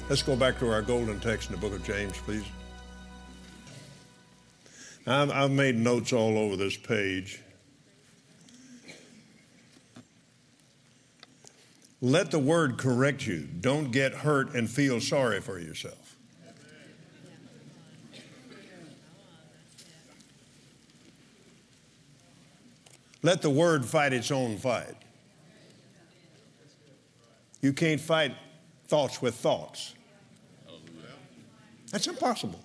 Let's go back to our golden text in the book of James, please. I've made notes all over this page. Let the word correct you. Don't get hurt and feel sorry for yourself. Let the word fight its own fight. You can't fight thoughts with thoughts. That's impossible.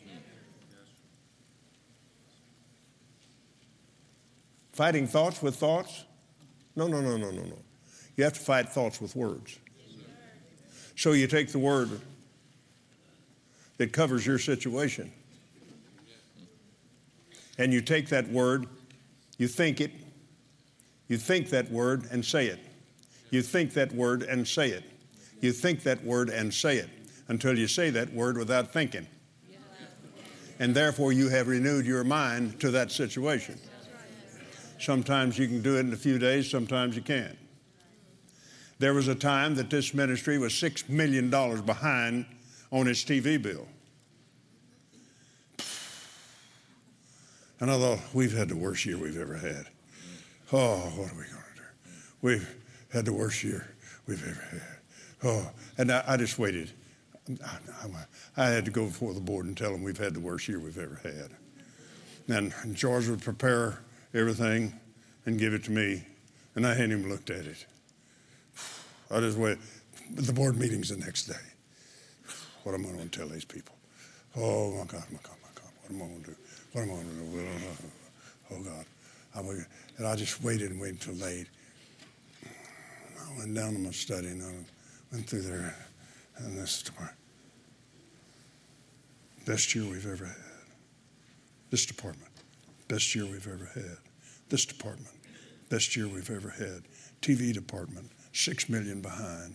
Fighting thoughts with thoughts? No. You have to fight thoughts with words. So you take the word that covers your situation, and you take that word, you think it, you think that word and say it. You think that word and say it. You think that word and say it until you say that word without thinking. And therefore you have renewed your mind to that situation. Sometimes you can do it in a few days, sometimes you can't. There was a time that this ministry was $6 million behind on its TV bill. And I thought, we've had the worst year we've ever had. Oh, what are we going to do? We've had the worst year we've ever had. Oh, and I just waited. I had to go before the board and tell them we've had the worst year we've ever had. And George would prepare everything and give it to me, and I hadn't even looked at it. I just wait. The board meeting's the next day. What am I going to tell these people? Oh, my God. What am I going to do? What am I going to do? Oh, God. And I just waited until late. I went down to my study and I went through there, and this is tomorrow. Best year we've ever had. This department, best year we've ever had. This department, best year we've ever had. TV department, $6 million behind.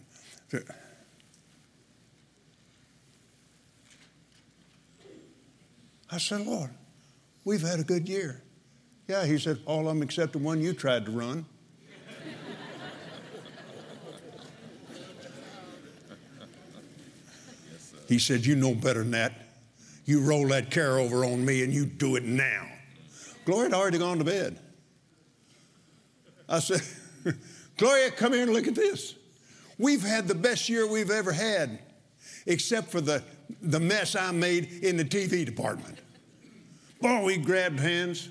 I said, Lord, we've had a good year. Yeah, he said, all of them except the one you tried to run. He said, you know better than that. You roll that care over on me and you do it now. Gloria had already gone to bed. I said, Gloria, come here and look at this. We've had the best year we've ever had, except for the mess I made in the TV department. Boy, we grabbed hands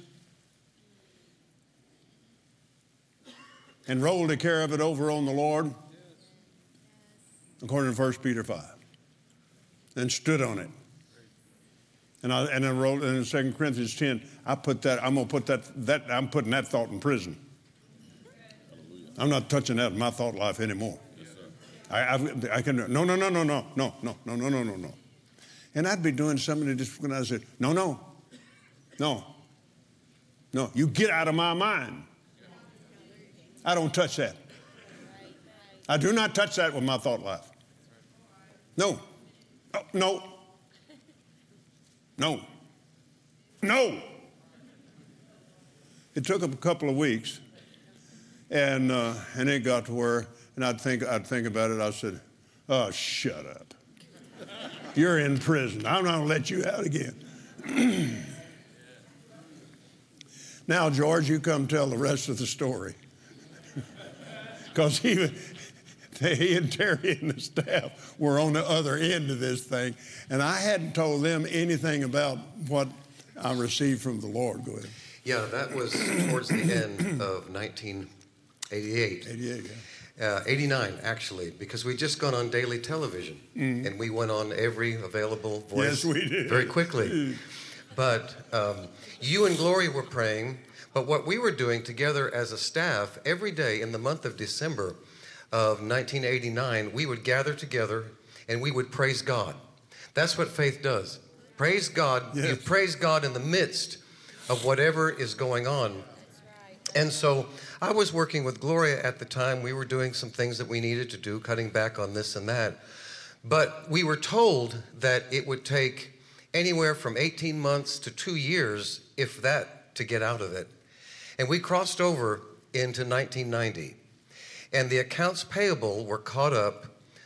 and rolled the care of it over on the Lord, according to 1 Peter 5, and stood on it. And I wrote in 2 Corinthians 10, I'm putting that thought in prison. I'm not touching that in my thought life anymore. I can, no. And I'd be doing something that just, when I said, no, you get out of my mind. I don't touch that. I do not touch that with my thought life. No. It took a couple of weeks, and it got to where, and I'd think about it. I said, "Oh, shut up! You're in prison. I'm not going to let you out again." Now, George, you come tell the rest of the story, because he and Terry and the staff were on the other end of this thing, and I hadn't told them anything about what I received from the Lord. Go ahead. Yeah, that was towards the end of 1988. 88, yeah. 89, actually, because we'd just gone on daily television, and we went on every available voice. Yes, we did. Very quickly. But you and Gloria were praying, but what we were doing together as a staff, every day in the month of December of 1989, we would gather together and we would praise God. That's what faith does. Praise God. Yes. You praise God in the midst of whatever is going on. And so I was working with Gloria at the time. We were doing some things that we needed to do, cutting back on this and that. But we were told that it would take anywhere from 18 months to 2 years, if that, to get out of it. And we crossed over into 1990. And the accounts payable were caught up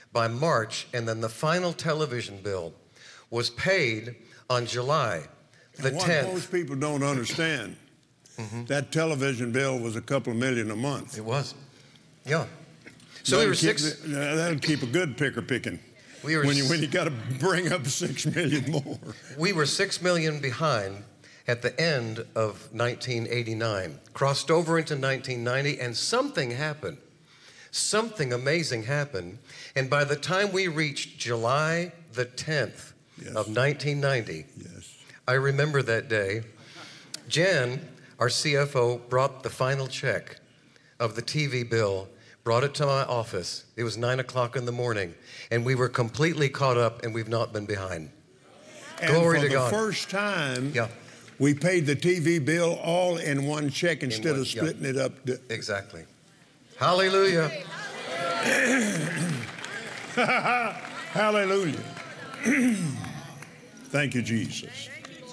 by March, and then the final television bill was paid on July the And what 10th. most people don't understand, that television bill was a couple of million a month. It was. Yeah. So we were That'll keep a good picker picking. We were when you got to bring up 6 million more. We were 6 million behind at the end of 1989, crossed over into 1990, and something happened. Something amazing happened. And by the time we reached July the 10th of 1990, I remember that day, Jen, our CFO, brought the final check of the TV bill, brought it to my office. It was 9 o'clock in the morning, and we were completely caught up, and we've not been behind. And Glory to God. For the first time, we paid the TV bill all in one check instead of splitting it up. Exactly. Hallelujah. Hallelujah. Thank you, Jesus.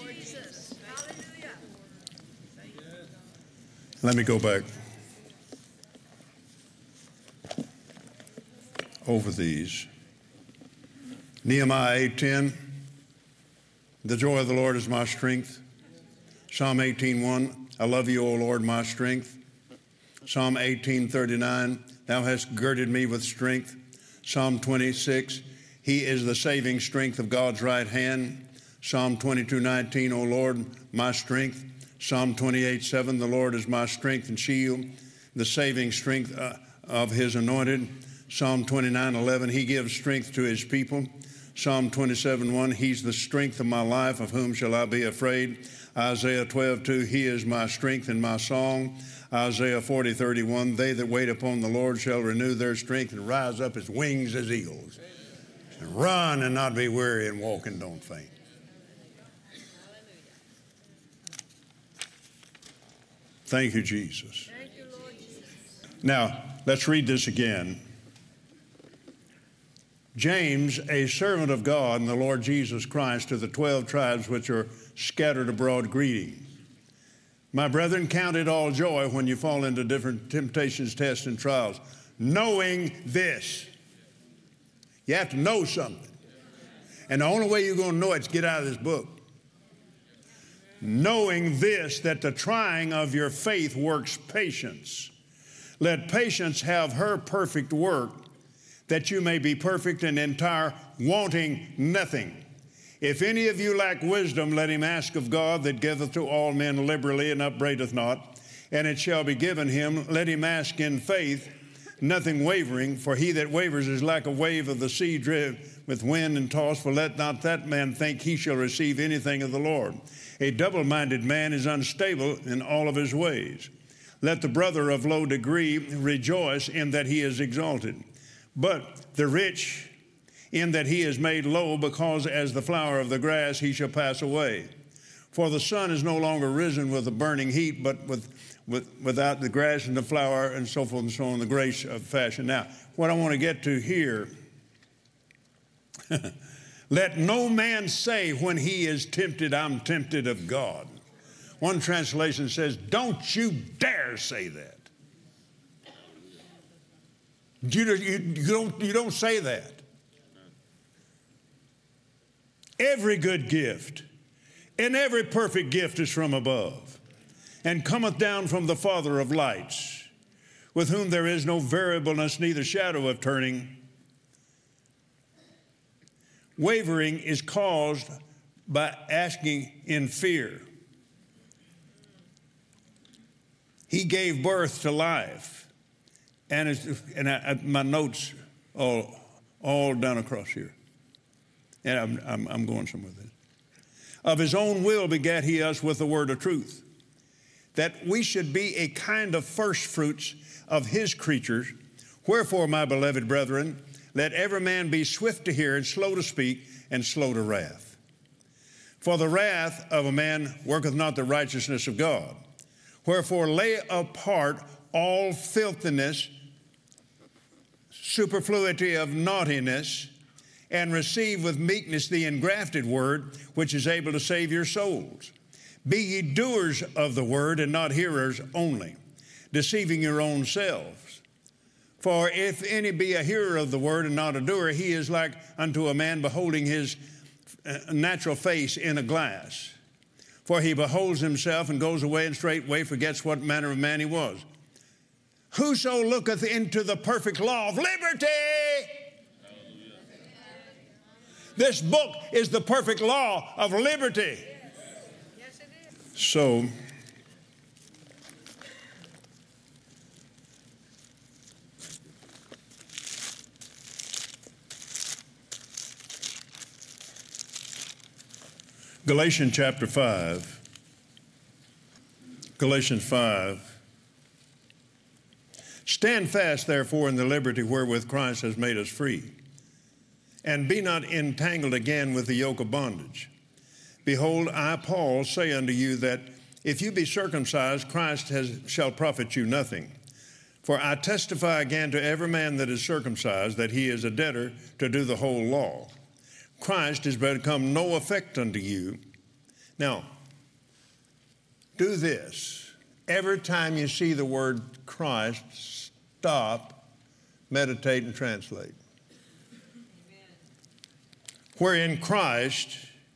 Let me go back over these. Nehemiah 8:10, the joy of the Lord is my strength. Psalm 18:1, I love you, O Lord, my strength. Psalm 18:39, thou hast girded me with strength. Psalm 26, he is the saving strength of God's right hand. Psalm 22:19, O Lord, my strength. Psalm 28:7, the Lord is my strength and shield, the saving strength of his anointed. Psalm 29:11, he gives strength to his people. Psalm 27:1, he's the strength of my life, of whom shall I be afraid? Isaiah 12:2, he is my strength and my song. Isaiah 40:31, they that wait upon the Lord shall renew their strength and rise up as wings as eagles. And run and not be weary, and walk and don't faint. Thank you, Jesus. Thank you, Lord Jesus. Now, let's read this again. James, a servant of God and the Lord Jesus Christ, to the 12 tribes which are scattered abroad, greeting. My brethren, count it all joy when you fall into different temptations, tests, and trials, knowing this. You have to know something. And the only way you're going to know it is get out of this book. Knowing this, that the trying of your faith works patience. Let patience have her perfect work, that you may be perfect and entire, wanting nothing. If any of you lack wisdom, let him ask of God, that giveth to all men liberally and upbraideth not, and it shall be given him. Let him ask in faith, nothing wavering, for he that wavers is like a wave of the sea driven with wind and tossed. For let not that man think he shall receive anything of the Lord. A double-minded man is unstable in all of his ways. Let the brother of low degree rejoice in that he is exalted, but the rich in that he is made low, because as the flower of the grass he shall pass away. For the sun is no longer risen with a burning heat, but without the grass and the flower and so forth and so on, the grace of fashion. Now, what I want to get to here, let no man say when he is tempted, I'm tempted of God. One translation says, don't you dare say that. You don't say that. Every good gift and every perfect gift is from above, and cometh down from the Father of lights, with whom there is no variableness, neither shadow of turning. Wavering is caused by asking in fear. He gave birth to life, and my notes all down across here, and I'm going somewhere with this. Of his own will begat he us with the word of truth, that we should be a kind of first fruits of his creatures. Wherefore, my beloved brethren, let every man be swift to hear and slow to speak and slow to wrath. For the wrath of a man worketh not the righteousness of God. Wherefore, lay apart all filthiness, superfluity of naughtiness, and receive with meekness the engrafted word, which is able to save your souls. Be ye doers of the word, and not hearers only, deceiving your own selves. For if any be a hearer of the word and not a doer, he is like unto a man beholding his natural face in a glass. For he beholds himself and goes away and straightway forgets what manner of man he was. Whoso looketh into the perfect law of liberty. This book is the perfect law of liberty. Yes, it is. So, Galatians chapter 5. Galatians 5. Stand fast, therefore, in the liberty wherewith Christ has made us free, and be not entangled again with the yoke of bondage. Behold, I, Paul, say unto you that if you be circumcised, Christ shall profit you nothing. For I testify again to every man that is circumcised that he is a debtor to do the whole law. Christ is become no effect unto you. Now, do this. Every time you see the word Christ, stop, meditate, and translate. Amen. Wherein Christ,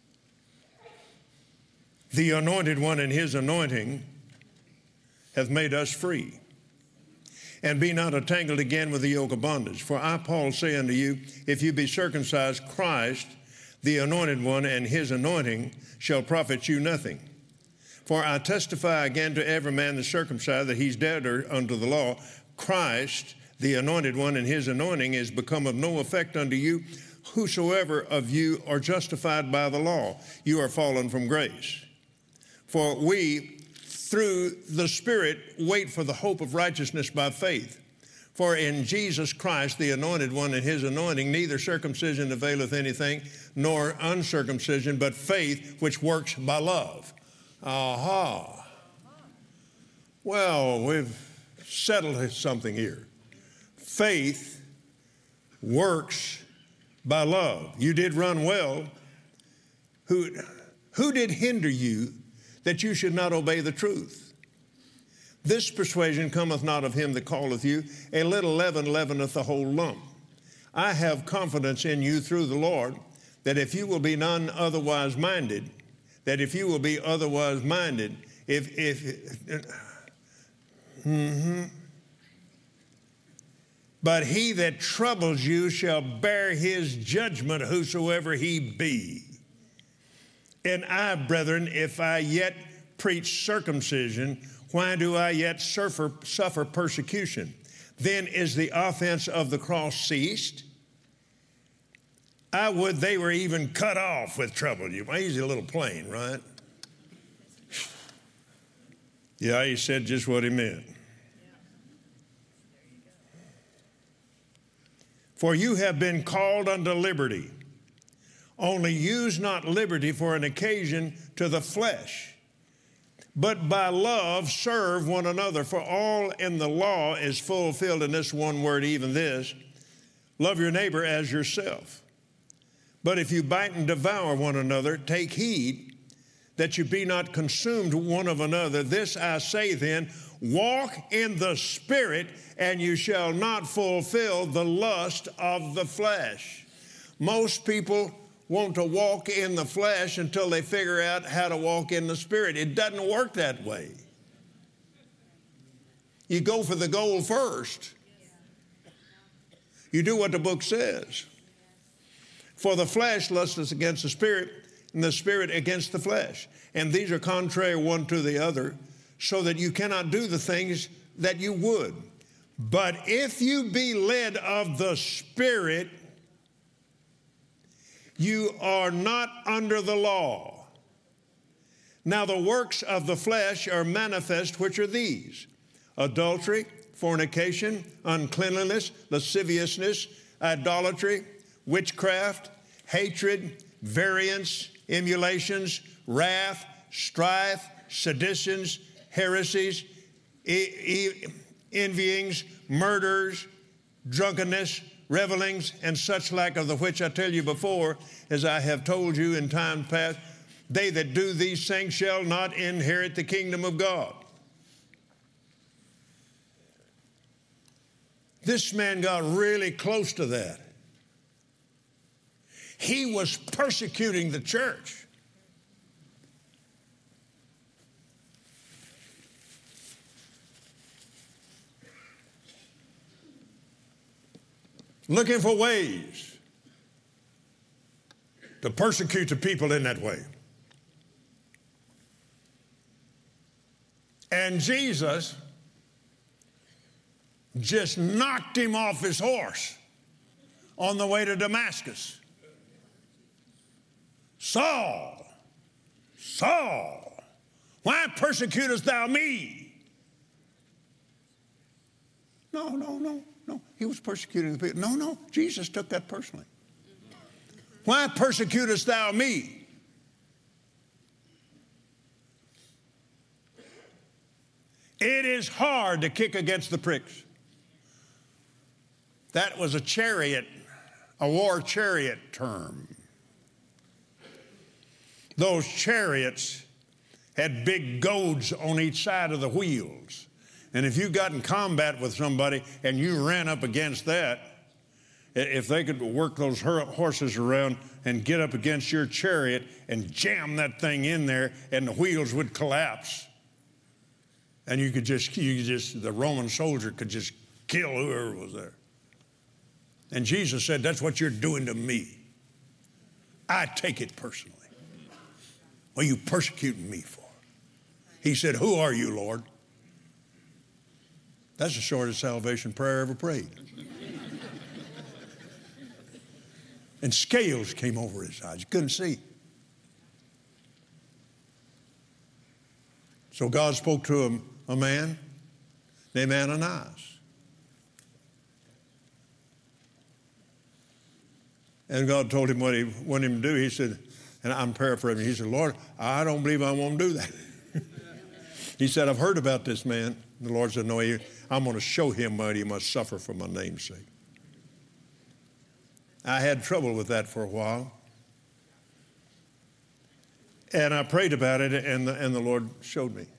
the anointed one in his anointing, hath made us free. And be not entangled again with the yoke of bondage. For I, Paul, say unto you, if you be circumcised, Christ, the anointed one, and his anointing shall profit you nothing. For I testify again to every man that is circumcised that he's debtor unto the law. Christ, the anointed one, and his anointing is become of no effect unto you. Whosoever of you are justified by the law, you are fallen from grace. For we, through the Spirit, wait for the hope of righteousness by faith. For in Jesus Christ, the anointed one, and his anointing, neither circumcision availeth anything, nor uncircumcision, but faith which works by love. Aha. Well, we've settled something here. Faith works by love. You did run well. Who did hinder you that you should not obey the truth? This persuasion cometh not of him that calleth you. A little leaven leaveneth the whole lump. I have confidence in you through the Lord, that if you will be none otherwise minded, but he that troubles you shall bear his judgment, whosoever he be. And I, brethren, if I yet preach circumcision, why do I yet suffer persecution? Then is the offense of the cross ceased? I would they were even cut off with trouble. Easy little plain, right? Yeah, he said just what he meant. For you have been called unto liberty. Only use not liberty for an occasion to the flesh, but by love serve one another. For all in the law is fulfilled in this one word, even this: love your neighbor as yourself. But if you bite and devour one another, take heed that you be not consumed one of another. This I say then, walk in the Spirit, and you shall not fulfill the lust of the flesh. Most people want to walk in the flesh until they figure out how to walk in the Spirit. It doesn't work that way. You go for the goal first. You do what the book says. For the flesh lusteth against the Spirit, and the Spirit against the flesh. And these are contrary one to the other, so that you cannot do the things that you would. But if you be led of the Spirit, you are not under the law. Now the works of the flesh are manifest, which are these: adultery, fornication, uncleanliness, lasciviousness, idolatry, witchcraft, hatred, variance, emulations, wrath, strife, seditions, heresies, envyings, murders, drunkenness, revelings, and such like, of the which I tell you before, as I have told you in time past, they that do these things shall not inherit the kingdom of God. This man got really close to that. He was persecuting the church. Looking for ways to persecute the people in that way. And Jesus just knocked him off his horse on the way to Damascus. Saul, Saul, why persecutest thou me? No. He was persecuting the people. No. Jesus took that personally. Why persecutest thou me? It is hard to kick against the pricks. That was a chariot, a war chariot term. Those chariots had big goads on each side of the wheels. And if you got in combat with somebody and you ran up against that, if they could work those horses around and get up against your chariot and jam that thing in there, and the wheels would collapse. And the Roman soldier could just kill whoever was there. And Jesus said, that's what you're doing to me. I take it personally. What are you persecuting me for? He said, who are you, Lord? That's the shortest salvation prayer I ever prayed. And scales came over his eyes. He couldn't see. So God spoke to a man named Ananias. And God told him what he wanted him to do. He said, and I'm paraphrasing, he said, Lord, I don't believe I want to do that. He said, I've heard about this man. The Lord said, no, I'm going to show him what he must suffer for my name's sake. I had trouble with that for a while. And I prayed about it, and the Lord showed me.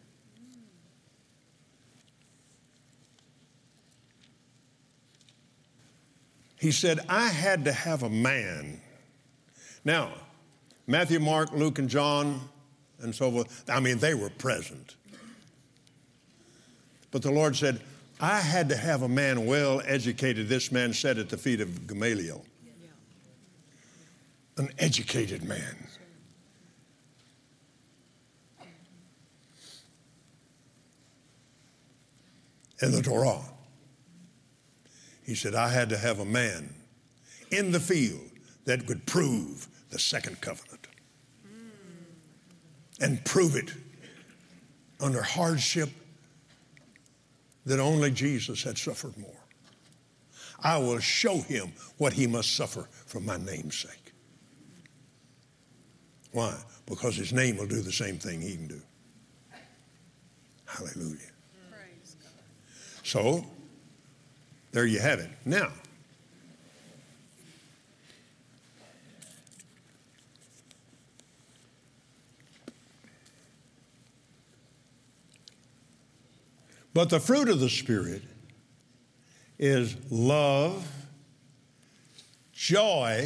He said, I had to have a man. Now, Matthew, Mark, Luke, and John, and so forth, they were present. But the Lord said, I had to have a man well educated. This man sat at the feet of Gamaliel. An educated man. In the Torah. He said, I had to have a man in the field that could prove the second covenant. And prove it under hardship that only Jesus had suffered more. I will show him what he must suffer for my name's sake. Why? Because his name will do the same thing he can do. Hallelujah. Praise God. So, there you have it. Now, but the fruit of the Spirit is love, joy,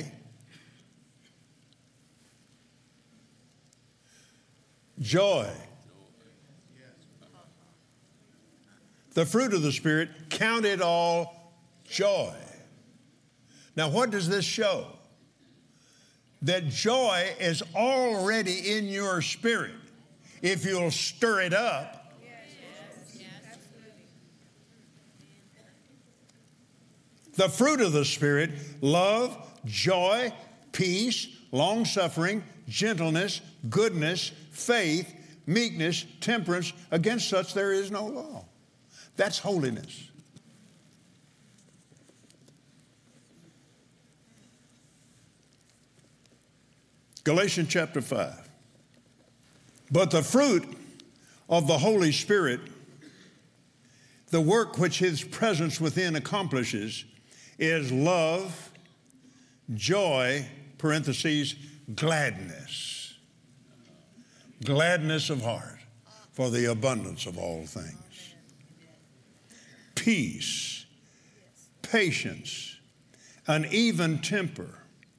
The fruit of the Spirit, count it all joy. Now, what does this show? That joy is already in your spirit if you'll stir it up. The fruit of the Spirit, love, joy, peace, long-suffering, gentleness, goodness, faith, meekness, temperance. Against such there is no law. That's holiness. Galatians chapter 5. But the fruit of the Holy Spirit, the work which his presence within accomplishes, is love, joy, parentheses, gladness. Gladness of heart for the abundance of all things. Peace, patience, an even temper,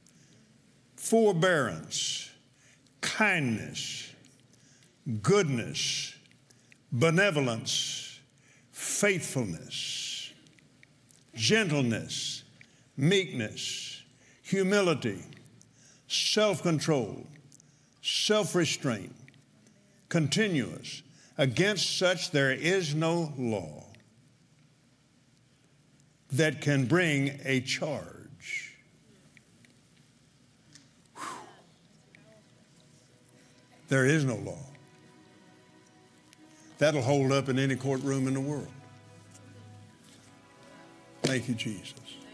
forbearance, kindness, goodness, benevolence, faithfulness, gentleness, meekness, humility, self-control, self-restraint, continuous. Against such there is no law that can bring a charge. Whew. There is no law that'll hold up in any courtroom in the world. Thank you, Jesus.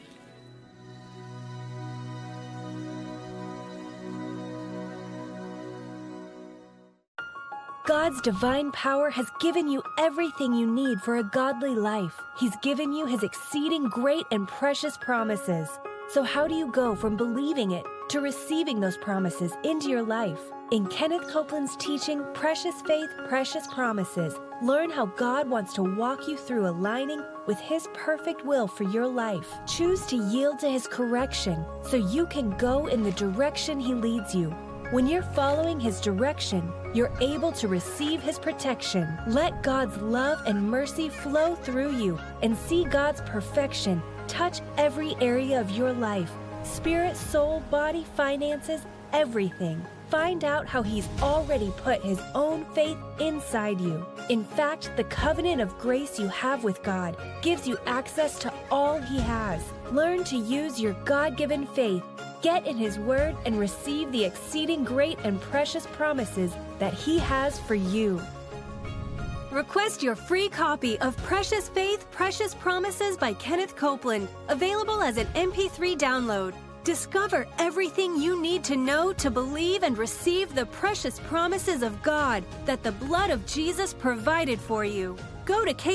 God's divine power has given you everything you need for a godly life. He's given you His exceeding great and precious promises. So how do you go from believing it to receiving those promises into your life? In Kenneth Copeland's teaching, Precious Faith, Precious Promises, learn how God wants to walk you through aligning with His perfect will for your life. Choose to yield to His correction so you can go in the direction He leads you. When you're following His direction, you're able to receive His protection. Let God's love and mercy flow through you and see God's perfection touch every area of your life. Spirit, soul, body, finances, everything. Find out how He's already put His own faith inside you. In fact, the covenant of grace you have with God gives you access to all He has. Learn to use your God-given faith. Get in His Word and receive the exceeding great and precious promises that He has for you. Request your free copy of Precious Faith, Precious Promises by Kenneth Copeland, available as an MP3 download. Discover everything you need to know to believe and receive the precious promises of God that the blood of Jesus provided for you. Go to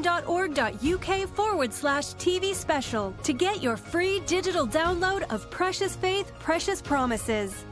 kcm.org.uk/TV special to get your free digital download of Precious Faith, Precious Promises.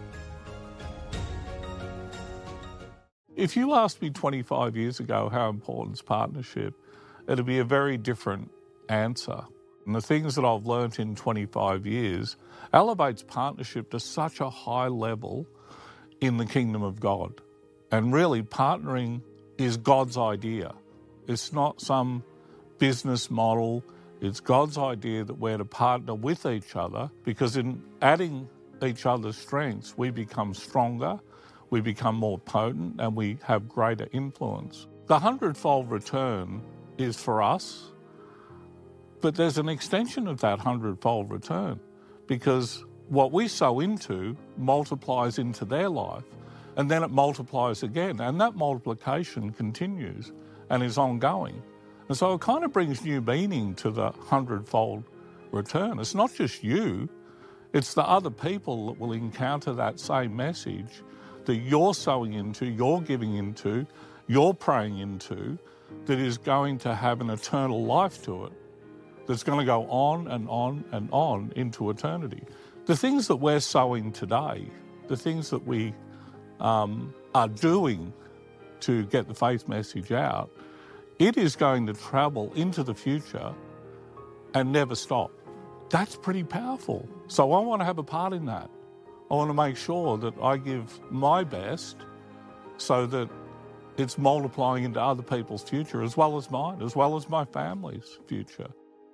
If you asked me 25 years ago how important is partnership, it'd be a very different answer. And the things that I've learnt in 25 years elevates partnership to such a high level in the kingdom of God. And really, partnering is God's idea. It's not some business model. It's God's idea that we're to partner with each other, because in adding each other's strengths, we become stronger, we become more potent, and we have greater influence. The 100-fold return is for us, but there's an extension of that 100-fold return, because what we sow into multiplies into their life, and then it multiplies again, and that multiplication continues and is ongoing. And so it kind of brings new meaning to the 100-fold return. It's not just you, it's the other people that will encounter that same message that you're sowing into, you're giving into, you're praying into, that is going to have an eternal life to it, that's going to go on and on and on into eternity. The things that we're sowing today, the things that we are doing to get the faith message out, it is going to travel into the future and never stop. That's pretty powerful. So I want to have a part in that. I want to make sure that I give my best so that it's multiplying into other people's future as well as mine, as well as my family's future.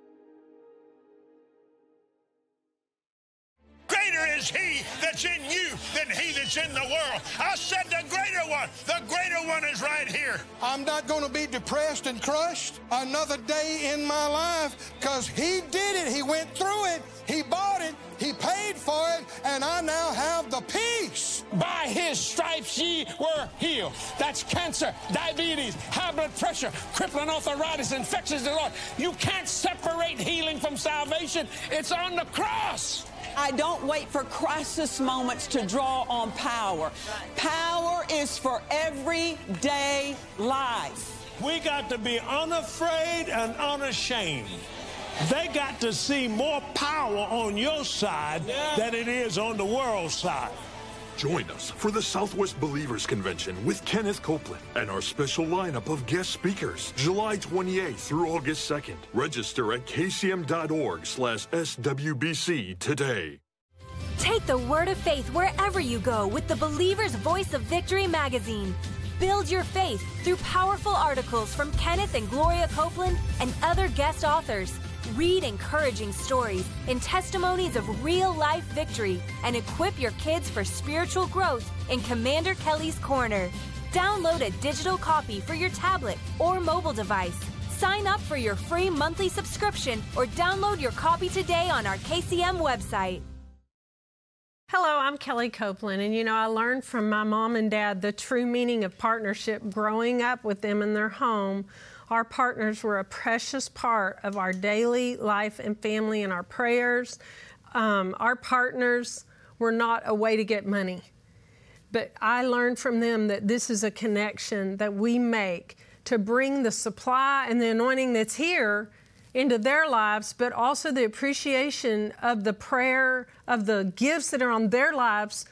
Greater is He that's in you than he that's in the world. I said the greater one is right here. I'm not going to be depressed and crushed another day in my life, because He did it. He went through it. He bought it. He paid for it. And I now have the peace. By His stripes ye were healed. That's cancer, diabetes, high blood pressure, crippling arthritis, infections of the Lord. You can't separate healing from salvation. It's on the cross. I don't wait for crisis moments to draw on power. Power is for everyday life. We got to be unafraid and unashamed. They got to see more power on your side than it is on the world's side. Join us for the Southwest Believers Convention with Kenneth Copeland and our special lineup of guest speakers, July 28th through August 2nd. Register at kcm.org/SWBC today. Take the word of faith wherever you go with the Believer's Voice of Victory magazine. Build your faith through powerful articles from Kenneth and Gloria Copeland and other guest authors. Read encouraging stories and testimonies of real-life victory and equip your kids for spiritual growth in Commander Kelly's Corner. Download a digital copy for your tablet or mobile device. Sign up for your free monthly subscription or download your copy today on our KCM website. Hello, I'm Kelly Copeland, and I learned from my mom and dad the true meaning of partnership growing up with them in their home. Our partners were a precious part of our daily life and family and our prayers. Our partners were not a way to get money, but I learned from them that this is a connection that we make to bring the supply and the anointing that's here into their lives, but also the appreciation of the prayer, of the gifts that are on their lives.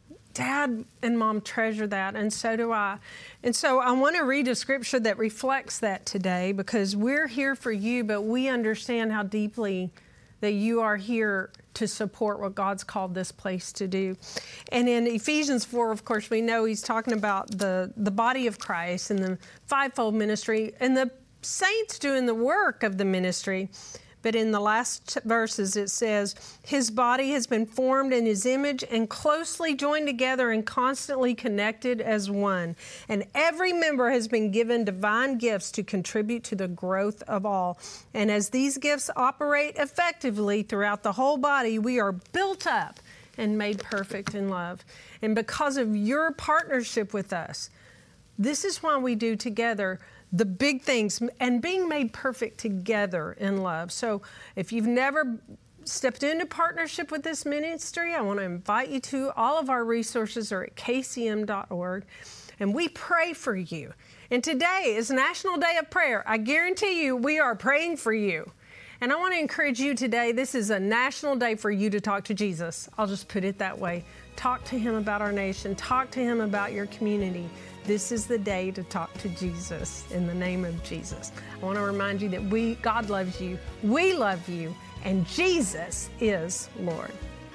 Dad and Mom treasure that, and so do I. And so I want to read a scripture that reflects that today, because we're here for you, but we understand how deeply that you are here to support what God's called this place to do. And in Ephesians 4, of course, we know he's talking about the body of Christ and the fivefold ministry and the saints doing the work of the ministry. But in the last verses it says, his body has been formed in his image and closely joined together and constantly connected as one. And every member has been given divine gifts to contribute to the growth of all. And as these gifts operate effectively throughout the whole body, we are built up and made perfect in love. And because of your partnership with us, this is why we do together the big things and being made perfect together in love. So if you've never stepped into partnership with this ministry, I want to invite you to. All of our resources are at kcm.org, and we pray for you. And today is National Day of Prayer. I guarantee you we are praying for you. And I want to encourage you today, this is a national day for you to talk to Jesus. I'll just put it that way. Talk to him about our nation. Talk to him about your community. This is the day to talk to Jesus in the name of Jesus. I want to remind you that God loves you, we love you, and Jesus is Lord.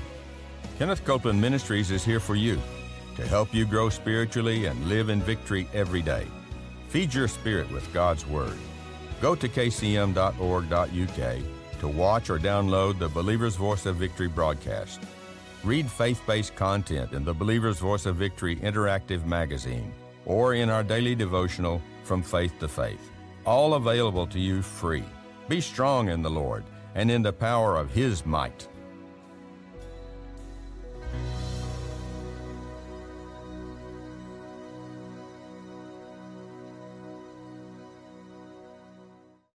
Kenneth Copeland Ministries is here for you to help you grow spiritually and live in victory every day. Feed your spirit with God's Word. Go to kcm.org.uk to watch or download the Believer's Voice of Victory broadcast. Read faith-based content in the Believer's Voice of Victory interactive magazine or in our daily devotional, From Faith to Faith. All available to you free. Be strong in the Lord and in the power of His might.